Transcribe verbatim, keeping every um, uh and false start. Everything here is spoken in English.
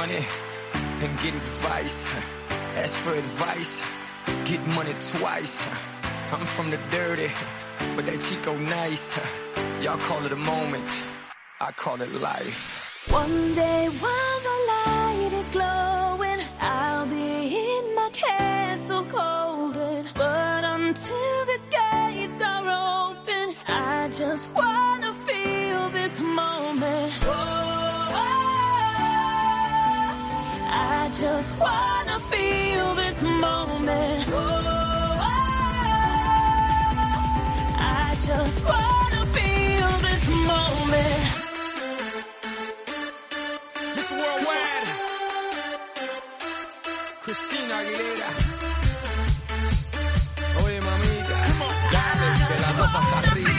money and get advice. Ask for advice, get money twice. I'm from the dirty, but that Chico nice. Y'all call it a moment, I call it life. One day while the light is glowing, I'll be in my castle golden. But until the gates are open, I just wanna feel this moment. Oh, I just wanna feel this moment. Oh, I just wanna feel this moment. Miss Worldwide, Christina Aguilera. Oye, mamita, dale, de las dos hasta arriba.